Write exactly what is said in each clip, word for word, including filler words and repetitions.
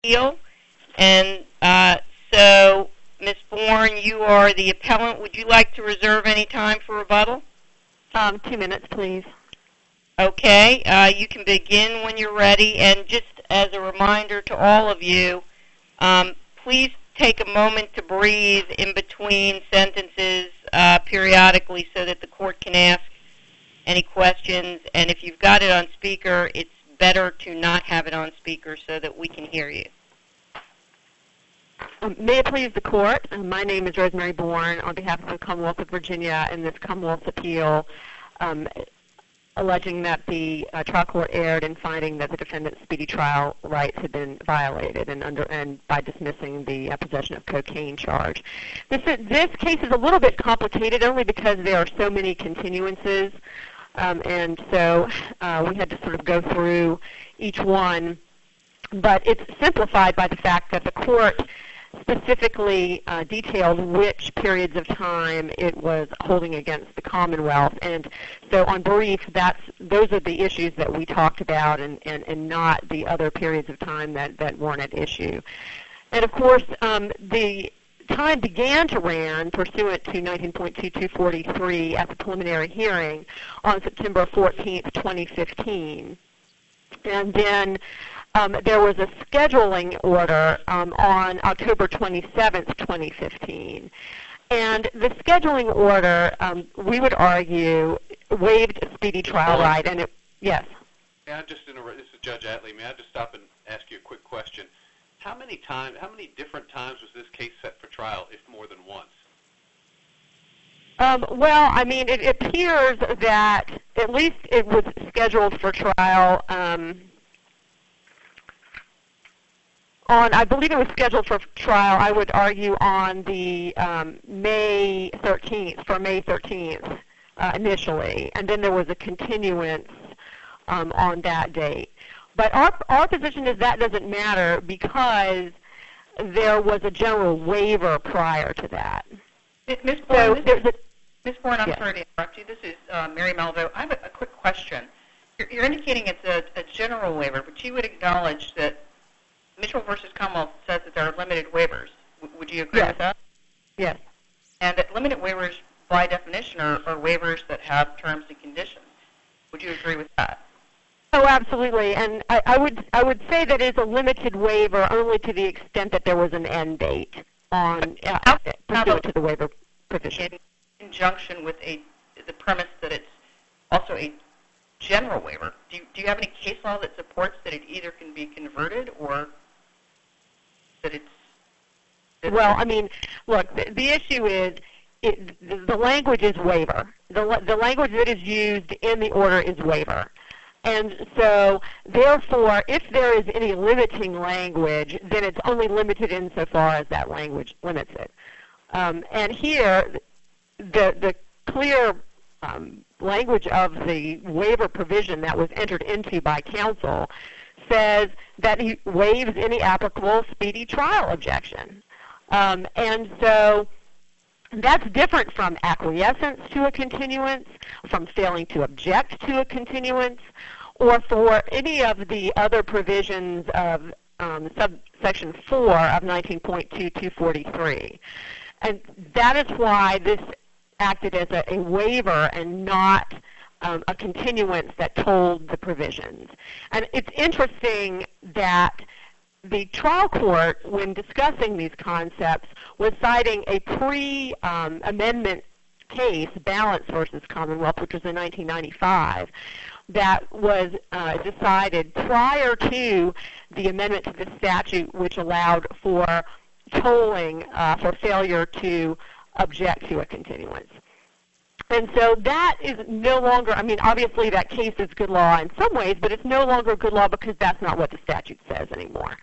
appeal. And uh, so, Miz Bourne, you are the appellant. Would you like to reserve any time for rebuttal? Um, two minutes, please. Okay, uh, you can begin when you're ready. And just as a reminder to all of you, um, please take a moment to breathe in between sentences uh, periodically so that the court can ask any questions. And if you've got it on speaker, it's better to not have it on speaker so that we can hear you. Um, may it please the court, uh, my name is Rosemary Bourne on behalf of the Commonwealth of Virginia in this Commonwealth's appeal, um, alleging that the uh, trial court erred in finding that the defendant's speedy trial rights had been violated and under and by dismissing the uh, possession of cocaine charge. This, is, this case is a little bit complicated only because there are so many continuances, um, and so uh, we had to sort of go through each one. But it's simplified by the fact that the court specifically uh, detailed which periods of time it was holding against the Commonwealth. And so on brief, that's, those are the issues that we talked about and, and, and not the other periods of time that, that weren't at issue. And of course, um, the time began to run pursuant to nineteen point two two forty-three at the preliminary hearing on September fourteenth, twenty fifteen. And then Um, there was a scheduling order um, on October twenty-seventh, twenty fifteen. And the scheduling order, um, we would argue, waived a speedy trial right. And it, yes? May I just interrupt? This is Judge Atlee. May I just stop and ask you a quick question? How many times, how many different times was this case set for trial, if more than once? Um, well, I mean, it appears that at least it was scheduled for trial um, on, I believe it was scheduled for trial, I would argue, on the um, May thirteenth, for May thirteenth uh, initially, and then there was a continuance um, on that date. But our, our position is that doesn't matter because there was a general waiver prior to that. Miz Bourne, so there's a, Miz Bourne, I'm yes. sorry to interrupt you. This is uh, Mary Melville. I have a, a quick question. You're, you're indicating it's a, a general waiver, but you would acknowledge that Mitchell versus Commonwealth says that there are limited waivers. W- would you agree yes. with that? Yes. And that limited waivers, by definition, are, are waivers that have terms and conditions. Would you agree with that? Oh, absolutely. And I, I would I would say that it's a limited waiver only to the extent that there was an end date on uh, How, pursuant to the waiver provision. In conjunction with a the premise that it's also a general waiver. Do you, do you have any case law that supports that it either can be converted or that it's... That well, I mean, look, the, the issue is it, the, the language is waiver. The, the language that is used in the order is waiver. And so, therefore, if there is any limiting language, then it's only limited insofar as that language limits it. Um, and here, the, the clear um, language of the waiver provision that was entered into by counsel says that he waives any applicable speedy trial objection. Um, and so that's different from acquiescence to a continuance, from failing to object to a continuance, or for any of the other provisions of um, subsection four of nineteen point two two forty-three. And that is why this acted as a, a waiver and not um, a continuance that told the provisions. And it's interesting that the trial court, when discussing these concepts, was citing a pre-amendment um, case, Balance versus Commonwealth, which was in nineteen ninety-five, that was uh, decided prior to the amendment to the statute, which allowed for tolling uh, for failure to object to a continuance. And so that is no longer, I mean, obviously that case is good law in some ways, but it's no longer good law because that's not what the statute says anymore.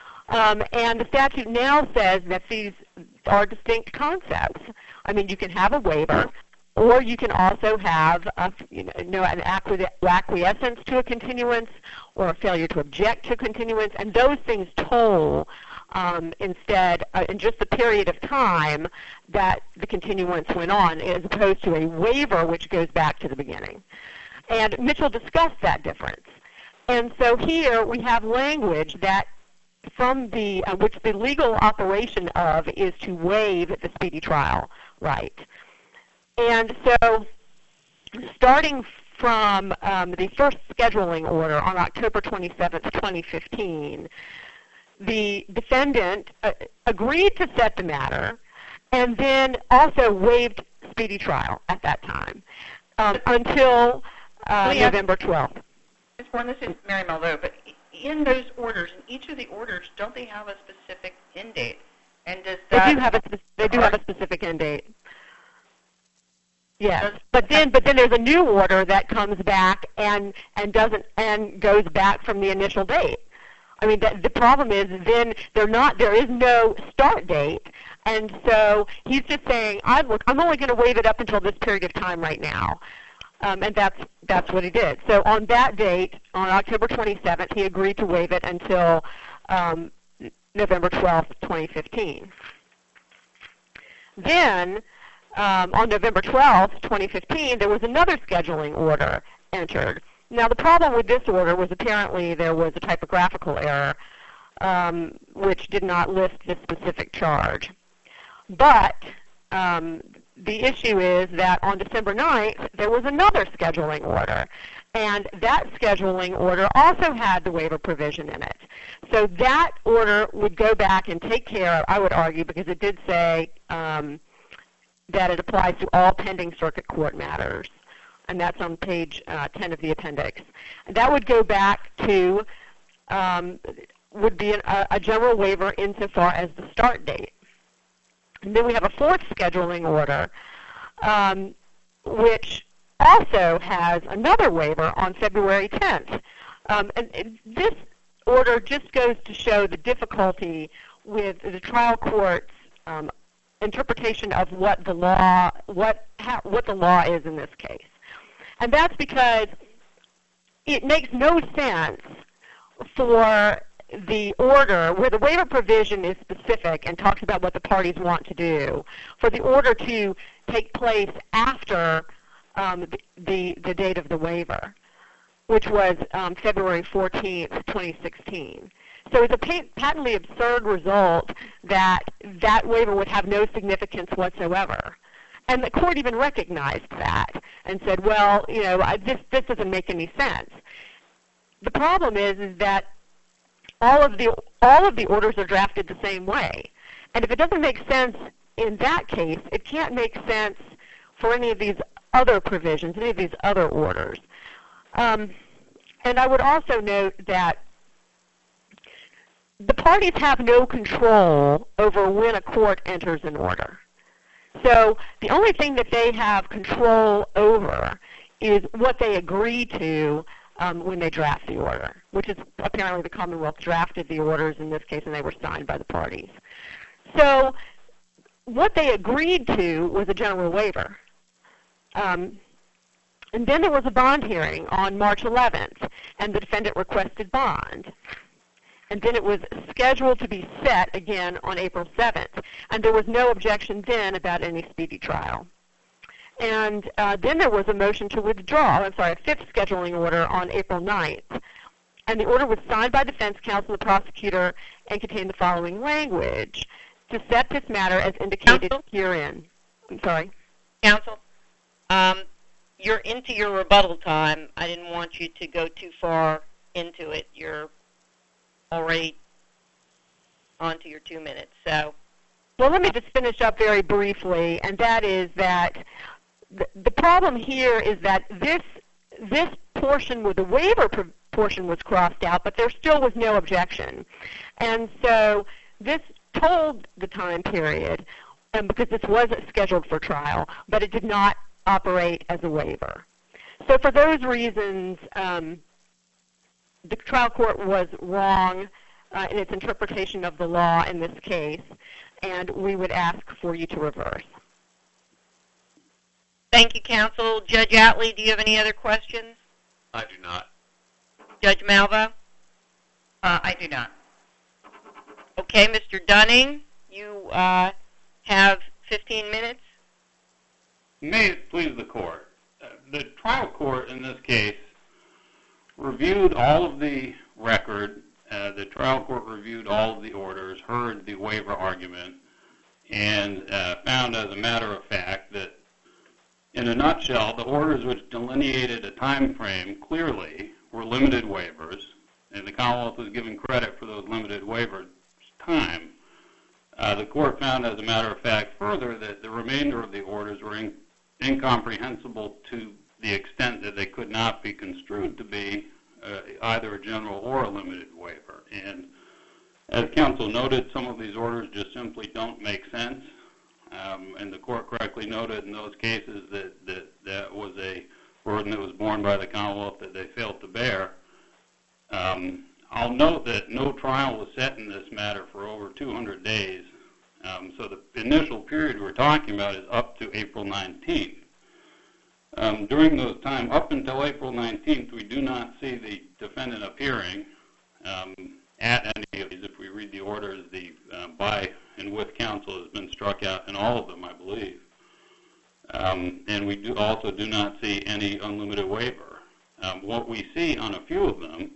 Um, and the statute now says that these are distinct concepts. I mean, you can have a waiver, or you can also have a, you know, an acquiescence to a continuance or a failure to object to a continuance, and those things toll um, instead uh, in just the period of time that the continuance went on, as opposed to a waiver which goes back to the beginning. And Mitchell discussed that difference. And so here we have language that from the uh, which the legal operation of is to waive the speedy trial right. And so, starting from um, the first scheduling order on October twenty-seventh, twenty fifteen, the defendant uh, agreed to set the matter and then also waived speedy trial at that time um, until uh, November twelfth. Miz Bourne, this is Mary Malveaux, but in those orders, in each of the orders, don't they have a specific end date? And does that they do have a they do have a specific end date. Yes, but then but then there's a new order that comes back and and doesn't and goes back from the initial date. I mean, the, the problem is then they're not there is no start date, and so he's just saying, "I look, I'm only going to waive it up until this period of time right now," um, and that's that's what he did. So on that date, on October twenty-seventh, he agreed to waive it until um, November twelfth, twenty fifteen. Then. Um, on November twelfth, twenty fifteen, there was another scheduling order entered. Now, the problem with this order was apparently there was a typographical error, um, which did not list this specific charge. But um, the issue is that on December ninth, there was another scheduling order, and that scheduling order also had the waiver provision in it. So that order would go back and take care of, I would argue, because it did say um, that it applies to all pending circuit court matters, and that's on page uh, ten of the appendix. And that would go back to, um, would be an, a, a general waiver insofar as the start date. And then we have a fourth scheduling order, um, which also has another waiver on February tenth. Um, and, and this order just goes to show the difficulty with the trial court's um, interpretation of what the law what how, what the law is in this case, and that's because it makes no sense for the order where the waiver provision is specific and talks about what the parties want to do, for the order to take place after um, the, the the date of the waiver, which was um, February fourteenth, twenty sixteen. So it's a patently absurd result that that waiver would have no significance whatsoever. And the court even recognized that and said, well, you know, this, this doesn't make any sense. The problem is, is that all of, the, all of the orders are drafted the same way. And if it doesn't make sense in that case, it can't make sense for any of these other provisions, any of these other orders. Um, and I would also note that the parties have no control over when a court enters an order. So the only thing that they have control over is what they agree to um, when they draft the order, which is apparently the Commonwealth drafted the orders in this case, and they were signed by the parties. So what they agreed to was a general waiver. Um, and then there was a bond hearing on March eleventh, and the defendant requested bond. And then it was scheduled to be set again on April seventh. And there was no objection then about any speedy trial. And uh, then there was a motion to withdraw, I'm sorry, a fifth scheduling order on April ninth. And the order was signed by defense counsel, the prosecutor, and contained the following language: to set this matter as indicated Counsel? herein. I'm sorry. Counsel, um, you're into your rebuttal time. I didn't want you to go too far into it. You're already on to your two minutes. So, well, let me just finish up very briefly, and that is that the, the problem here is that this this portion with the waiver portion was crossed out, but there still was no objection, and so this told the time period, and because this was scheduled for trial, but it did not operate as a waiver. So for those reasons, um, the trial court was wrong uh, in its interpretation of the law in this case, and we would ask for you to reverse. thank you, counsel. Judge Atlee, do you have any other questions? I do not. Judge Malveaux? Uh, I do not. Okay, Mister Dunning, you uh, have fifteen minutes. May it please the court. Uh, the trial court in this case reviewed all of the record uh, the trial court reviewed all of the orders, heard the waiver argument, and uh, found as a matter of fact that, in a nutshell, the orders which delineated a time frame clearly were limited waivers, and the Commonwealth was given credit for those limited waivers time. Uh, the court found, as a matter of fact, further that the remainder of the orders were in, incomprehensible to the extent that they could not be construed to be uh, either a general or a limited waiver. And as counsel noted, some of these orders just simply don't make sense. Um, and the court correctly noted in those cases that, that that was a burden that was borne by the Commonwealth that they failed to bear. Um, I'll note that no trial was set in this matter for over two hundred days. Um, so the initial period we're talking about is up to April nineteenth. Um, during those time, up until April nineteenth, we do not see the defendant appearing um, at any of these. If we read the orders, the uh, by and with counsel has been struck out in all of them, I believe. Um, and we do also do not see any unlimited waiver. Um, what we see on a few of them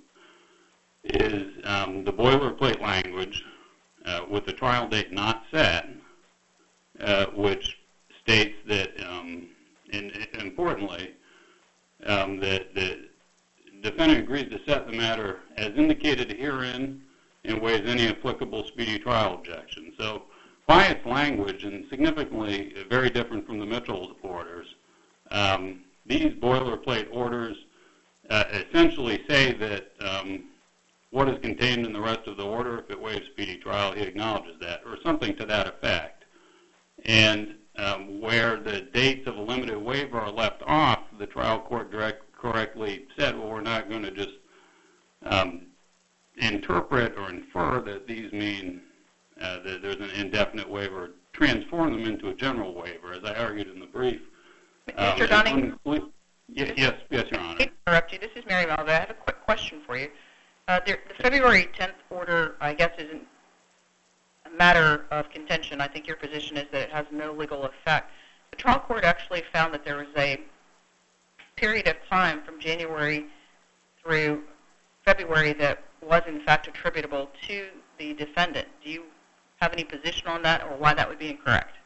is um, the boilerplate language uh, with the trial date not set, uh, which states that, um, and, and importantly, um, that the defendant agrees to set the matter as indicated herein and waives any applicable speedy trial objection. So by its language, and significantly very different from the Mitchell orders, um, these boilerplate orders uh, essentially say that um, what is contained in the rest of the order, if it waives speedy trial, he acknowledges that, or something to that effect. And um, where the dates of a limited waiver are left off, the trial court direct, correctly said, well, we're not going to just um, interpret or infer that these mean uh, that there's an indefinite waiver, transform them into a general waiver, as I argued in the brief. Um, Mister Dunning? Yes, yes, yes, Your Honor. I interrupt you. This is Mary Malva. I have a quick question for you. Uh, there, the February tenth order, I guess, isn't a matter of contention. I think your position is that it has no legal effect. The trial court actually found that there was a period of time from January through February that was, in fact, attributable to the defendant. Do you have any position on that, or why that would be incorrect?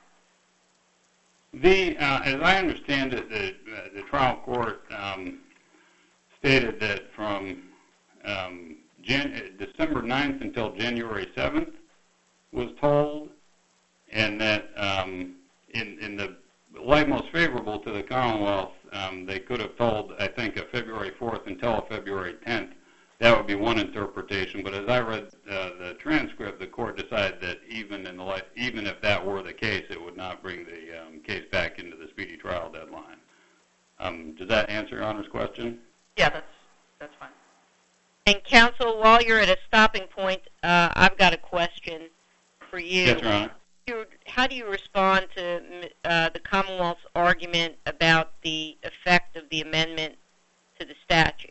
The, uh, as I understand it, the, uh, the trial court um, stated that from um, Jan- December ninth until January seventh was told, and that um, in, in the light most favorable to the Commonwealth, um, they could have told, I think, a February fourth until a February tenth. That would be one interpretation. But as I read uh, the transcript, the court decided that even in the light, even if that were the case, it would not bring the um, case back into the speedy trial deadline. Um, does that answer Your Honor's question? Yeah, that's that's fine. And counsel, while you're at a stopping point, uh, I've got a question for you. Yes, Your Honor. You, how do you respond to uh, the Commonwealth's argument about the effect of the amendment to the statute?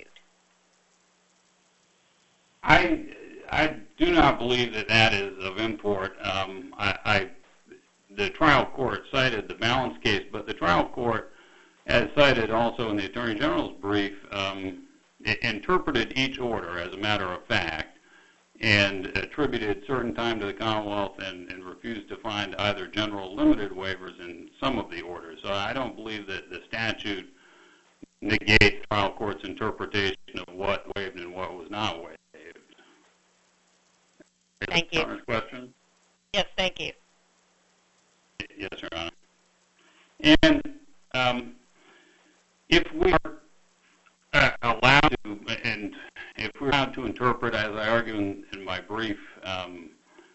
I, I do not believe that that is of import. Um, I, I, the trial court cited the balance case, but the trial court, as cited also in the Attorney General's brief, um, interpreted each order as a matter of fact and attributed certain time to the Commonwealth and, and refused to find either general or limited waivers in some of the orders. So I don't believe that the statute negates trial court's interpretation of what waived and what was not waived. Thank you. Question? Yes, thank you. Yes, Your Honor. And um, if we are uh, allowed to, and if we're allowed to interpret, as I argue in, in my brief, um,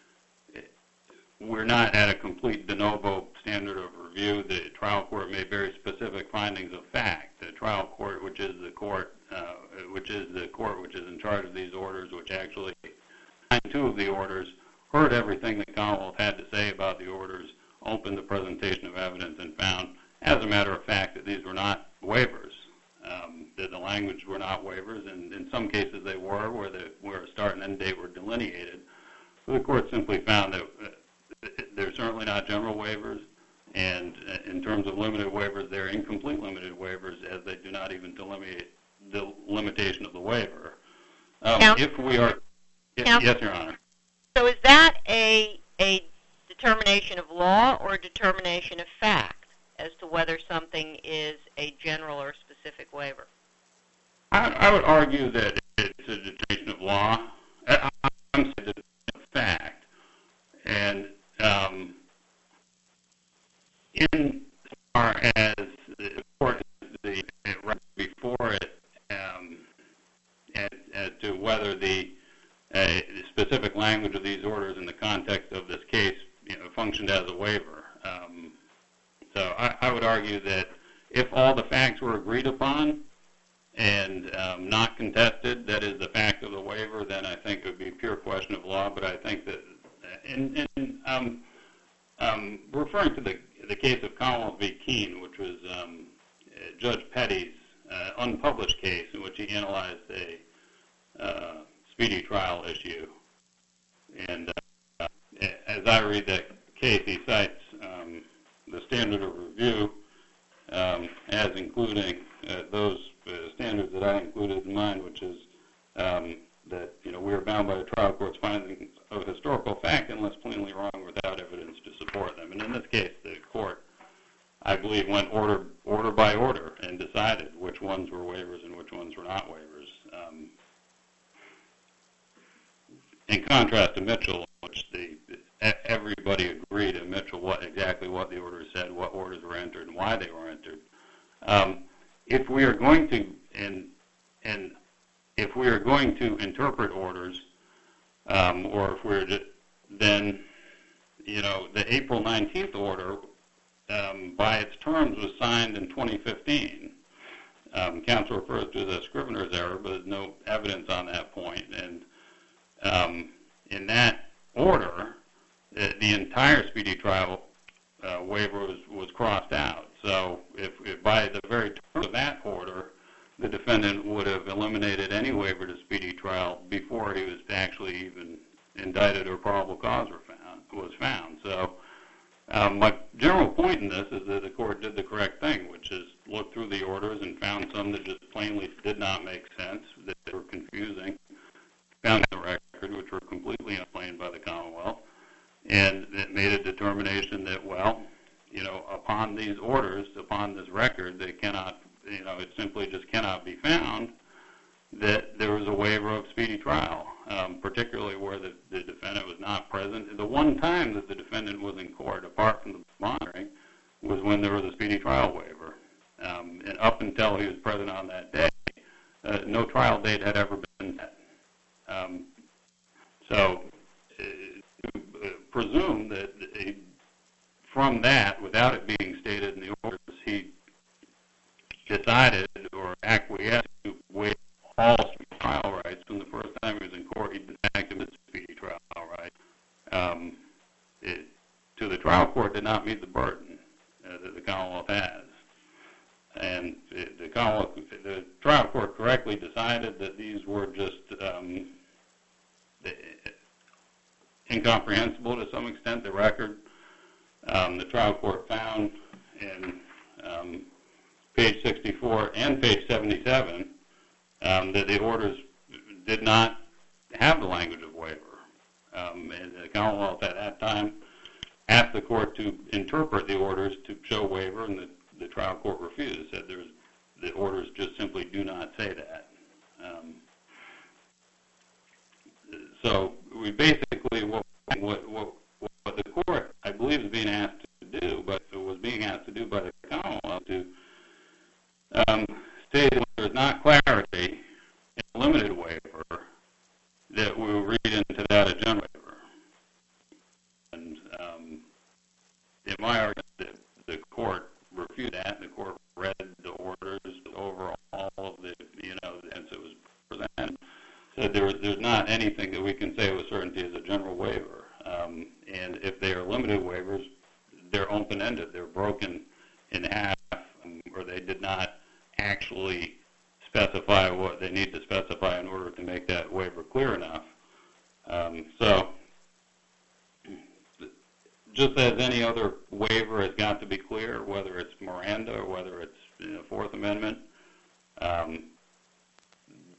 we're not at a complete de novo standard of review. The trial court made very specific findings of fact. The trial court, which is the court, uh, which is the court which is in charge of these orders, which actually two of the orders, heard everything the Commonwealth had to say about the orders, opened the presentation of evidence, and found, as a matter of fact, that these were not waivers, um, that the language were not waivers, and in some cases they were, where the where a start and end date were delineated. So the court simply found that uh, they're certainly not general waivers, and uh, in terms of limited waivers, they're incomplete limited waivers, as they do not even delineate the limitation of the waiver. Um, if we are Y- Counsel? Yes, Your Honor. So is that a a determination of law or a determination of fact as to whether something is a general or specific waiver? I, I would argue that it's a determination of law. I, I'm saying it's a fact. And um, in as far as the court the right before it, um, as, as to whether the, uh, the specific language of these orders in the context of this case, you know, functioned as a waiver. Um, so I, I would argue that if all the facts were agreed upon and um, not contested, that is the fact of the waiver, then I think it would be a pure question of law. But I think that, in, in um, um, referring to the the case of Commonwealth v. Keene, which was um, Judge Petty's uh, unpublished case in which he analyzed a uh, speedy trial issue, and uh, as I read that case, he cites um, the standard of review um, as including uh, those uh, standards that I included in mine, which is um, that you know we are bound by the trial court's findings of historical fact unless plainly wrong without evidence to support them. And in this case, the court, I believe, went order order by order and decided which ones were waivers and which ones were not waivers. Um, in contrast to Mitchell, which the everybody agreed in Mitchell what exactly what the orders said, what orders were entered, and why they were entered. Um, if we are going to and and if we are going to interpret orders, um, or if we're to, then you know the April nineteenth order, um, by its terms, was signed in twenty fifteen. Um, counsel refers to it as a Scrivener's error, but there's no evidence on that point. And um, in that order, the, the entire speedy trial uh, waiver was, was crossed out. So if, if by the very terms of that order, the defendant would have eliminated any waiver to speedy trial before he was actually even indicted or probable cause were found, was found. So um, my general point in this is that the court did the correct thing, which is look through the orders and found some that just plainly did not make sense, that they were confusing, found the record, which were completely unexplained by the Commonwealth, and it made a determination that, well, you know, upon these orders, upon this record, they cannot, you know, it simply just cannot be found that there was a waiver of speedy trial, um, particularly where the, the defendant was not present. The one time that the defendant was in court, apart from the monitoring, was when there was a speedy trial waiver. Um, and up until he was present on that day, uh, no trial date had ever been set. Um, so uh, to uh, presume that uh, from that, without it being stated in the orders, he decided or acquiesced to waive all speedy trial rights from the first time he was in court, he didn't act him as speedy trial right. Um, it, to the trial court did not meet the burden uh, that the Commonwealth has. And it, the Commonwealth, the trial court correctly decided that these were just um, incomprehensible to some extent. The record, um, the trial court found in um, page sixty-four and page seventy-seven um, that the orders did not have the language of waiver. Um, and the Commonwealth at that time asked the court to interpret the orders to show waiver, and the, the trial court refused, said there's, the orders just simply do not say that. Um, so we basically, what, what, what, what the court, I believe, is being asked to do, but it was being asked to do by the Commonwealth to um, state that there's not clarity in a limited waiver, that we will read into that a general waiver. And um, in my argument, the, the court refused that. The court read the orders over all of the, you know, as it was presented. Said there was, there's not anything that we can say with certainty is a general waiver. Um, and if they are limited waivers, they're open-ended. They're broken in half, um, or they did not actually specify what they need to specify in order to make that waiver clear enough. Um, so just as any other waiver has got to be clear, whether it's Miranda or whether it's, you know, Fourth Amendment, um,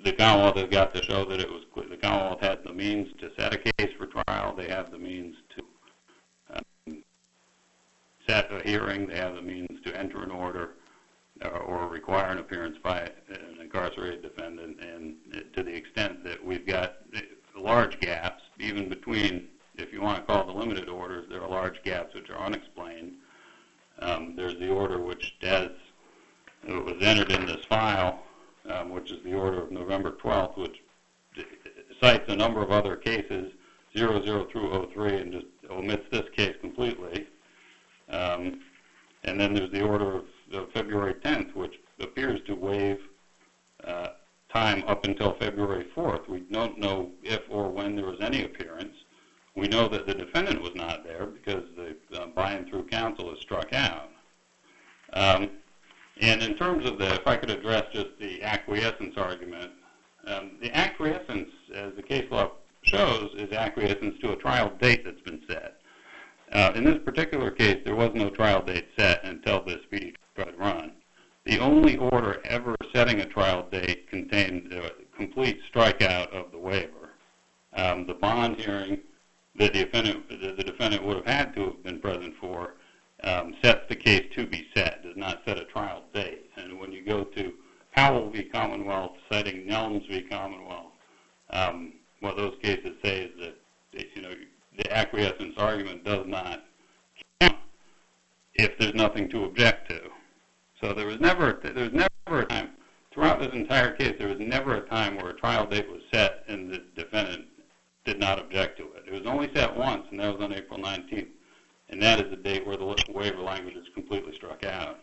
the Commonwealth has got to show that it was the Commonwealth had the means to set a case for trial. They have the means to um, set a hearing. They have the means to enter an order uh, or require an appearance by an incarcerated defendant. And to the extent that we've got large gaps, even between, if you want to call the limited orders, there are large gaps which are unexplained. Um, there's the order which has, it was entered in this file, um, which is the order of November twelfth, which cites a number of other cases, zero zero through oh three, and just omits this case completely. Um, and then there's the order of, of February tenth, which appears to waive uh, time up until February fourth. We don't know if or when there was any appearance. We know that the defendant was not there because the uh, by and through counsel is struck out. Um, and in terms of the, if I could address just the acquiescence argument, um, the acquiescence, as the case law shows, is acquiescence to a trial date that's been set. Uh, in this particular case, there was no trial date set until the speedy trial had run. The only order ever setting a trial date contained a complete strikeout of the waiver. Um, the bond hearing that the defendant, the defendant would have had to have been present for um, sets the case to be set, does not set a trial date. And when you go to Powell v. Commonwealth, citing Nelms v. Commonwealth, um, what those cases say is that, you know, the acquiescence argument does not count if there's nothing to object to. So there was never, there was never a time, throughout this entire case, there was never a time where a trial date was set and the defendant did not object to it. It was only set once, and that was on April nineteenth, and that is the date where the waiver language is completely struck out.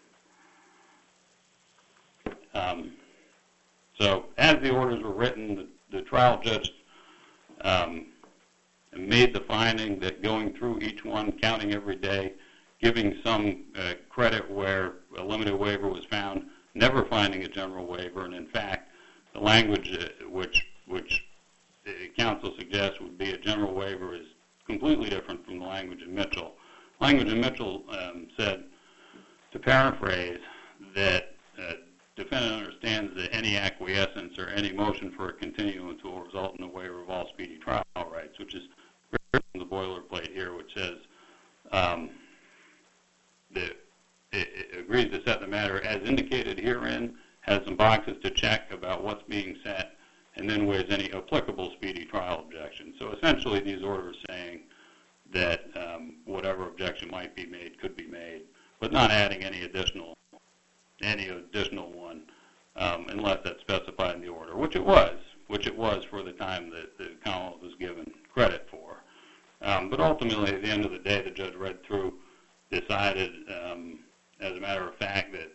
Um, so as the orders were written, the, the trial judge um, made the finding that going through each one, counting every day, giving some uh, credit where a limited waiver was found, never finding a general waiver, and in fact, the language uh, which which uh, counsel suggests would be a general waiver is completely different from the language in Mitchell. Language in Mitchell um, said, to paraphrase, that uh, defendant understands that any acquiescence or any motion for a continuance will result in the waiver of all speedy trial rights, which is from the boilerplate here, which says um, that it, it agrees to set the matter as indicated herein, has some boxes to check about what's being set, and then waives any applicable speedy trial objection. So essentially, these orders saying that um, whatever objection might be made could be made, but not adding any additional any additional one um, unless that's specified in the order, which it was, which it was for the time that the Commonwealth was given credit for. Um, but ultimately, at the end of the day, the judge read through, decided, um, as a matter of fact, that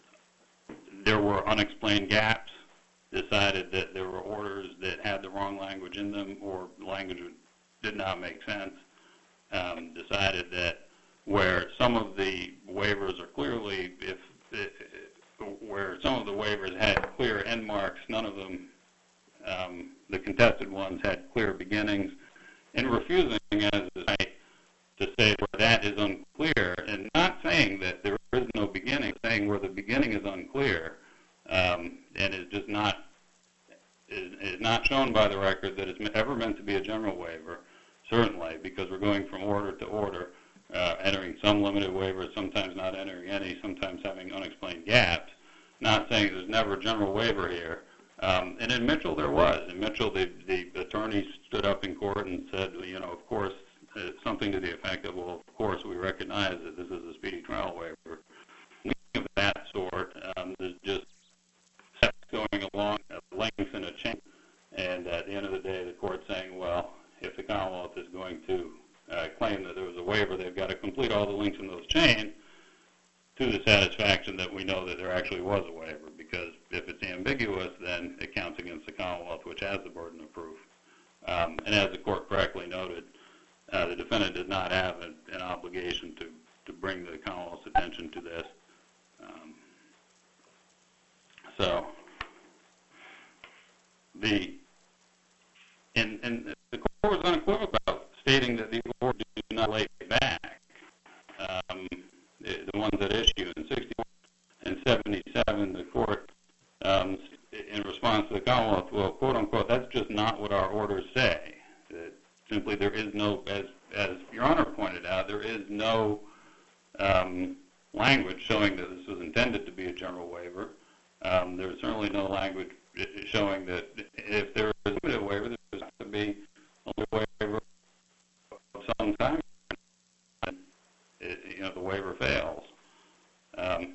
there were unexplained gaps, decided that there were orders that had the wrong language in them or language did not make sense, um, decided that where some of the waivers are clearly, if, if where some of the waivers had clear end marks, none of them, um, the contested ones had clear beginnings, and refusing as I to say where that is unclear, and not saying that there is no beginning, saying where the beginning is unclear, um, and is just not is, is not shown by the record that it's ever meant to be a general waiver, certainly, because we're going from order to order, uh, entering some limited waivers, sometimes not entering any, sometimes having unexplained gaps, not saying there's never a general waiver here. Um, and in Mitchell, there was. In Mitchell, the, the attorney stood up in court and said, you know, of course, uh, something to the effect of, well, of course, we recognize that this is a speedy trial waiver. Of that sort, um, there's just steps going along, a length in a chain, and at the end of the day, the court saying, well, if the Commonwealth is going to uh, claim that there was a waiver, they've got to complete all the links in those chains to the satisfaction that we know that there actually was a waiver, because if it's ambiguous, then it counts against the Commonwealth, which has the burden of proof. Um, and as the court correctly noted, uh, the defendant does not have an, an obligation to, to bring the Commonwealth's attention to this. Um, so the and, and the court was unequivocal about stating that the order do not lay back. Um, the, the ones that issue in sixty-one and seventy-seven, the court, um, in response to the as, as Your Honor pointed out, there is no um, language showing that this was intended to be a general waiver. Um, there's certainly no language showing that if there is a limited waiver, there has to be a waiver of some time. It, you know, the waiver fails. Um,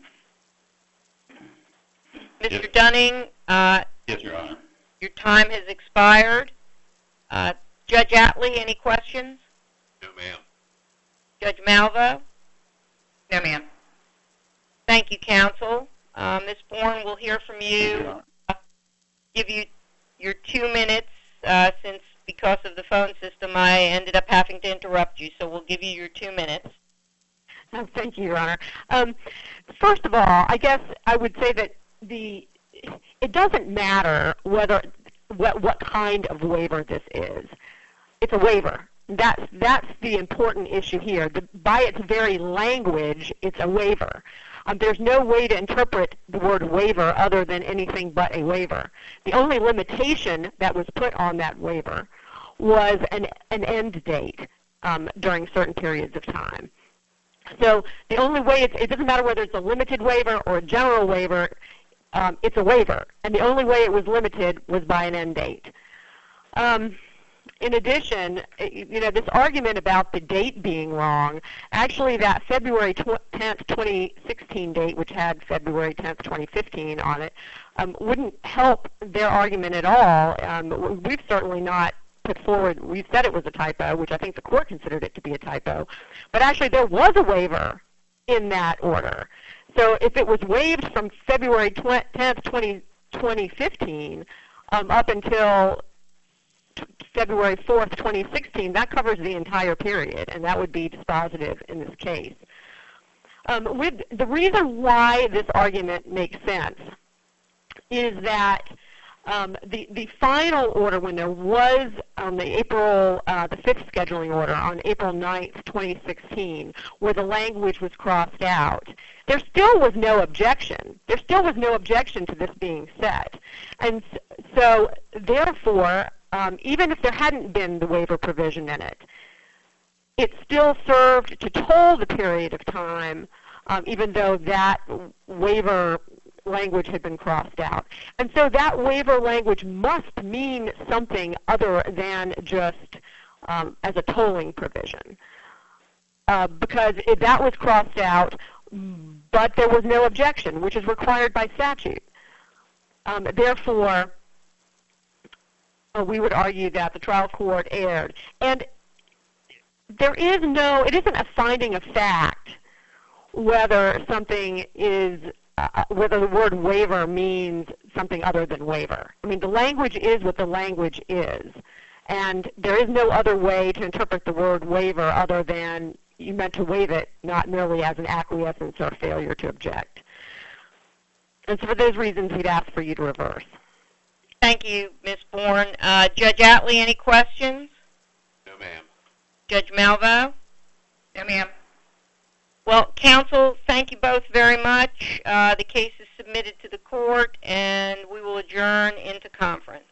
Mister If, Dunning, uh, yes, Your Honor. your time has expired. Uh, Judge Atlee, any questions? No, ma'am. Judge Malvo? No, ma'am. Thank you, counsel. Uh, Miz Bourne, we'll hear from you. Uh, give you your two minutes uh, since because of the phone system I ended up having to interrupt you, so we'll give you your two minutes. Oh, thank you, Your Honor. Um, first of all, I guess I would say that the it doesn't matter whether what what kind of waiver this is. It's a waiver. That's that's the important issue here. The, by its very language, it's a waiver. Um, there's no way to interpret the word waiver other than anything but a waiver. The only limitation that was put on that waiver was an an end date um, during certain periods of time. So the only way, it's, it doesn't matter whether it's a limited waiver or a general waiver, um, it's a waiver. And the only way it was limited was by an end date. Um, in addition, you know, this argument about the date being wrong, actually that February tenth, twenty sixteen date, which had February tenth, twenty fifteen on it, um, wouldn't help their argument at all. Um, we've certainly not put forward, we said it was a typo, which I think the court considered it to be a typo, but actually there was a waiver in that order. So if it was waived from February tenth, twenty fifteen um, up until February fourth, twenty sixteen, that covers the entire period, and that would be dispositive in this case. Um, with the reason why this argument makes sense is that Um, the, the final order, when there was on the April, uh, the fifth scheduling order on April ninth, twenty sixteen, where the language was crossed out, there still was no objection. There still was no objection to this being set. And so, therefore, um, even if there hadn't been the waiver provision in it, it still served to toll the period of time, um, even though that waiver language had been crossed out. And so that waiver language must mean something other than just um, as a tolling provision. Uh, because it, that was crossed out, but there was no objection, which is required by statute. Um, therefore, uh, we would argue that the trial court erred. And there is no, it isn't a finding of fact whether something is Uh, whether the word waiver means something other than waiver. I mean, the language is what the language is, and there is no other way to interpret the word waiver other than you meant to waive it, not merely as an acquiescence or failure to object. And so for those reasons, we'd ask for you to reverse. Thank you, Miz Bourne. Uh, Judge Atlee, any questions? No, ma'am. Judge Malvo? No, ma'am. Well, counsel, thank you both very much. Uh, the case is submitted to the court, and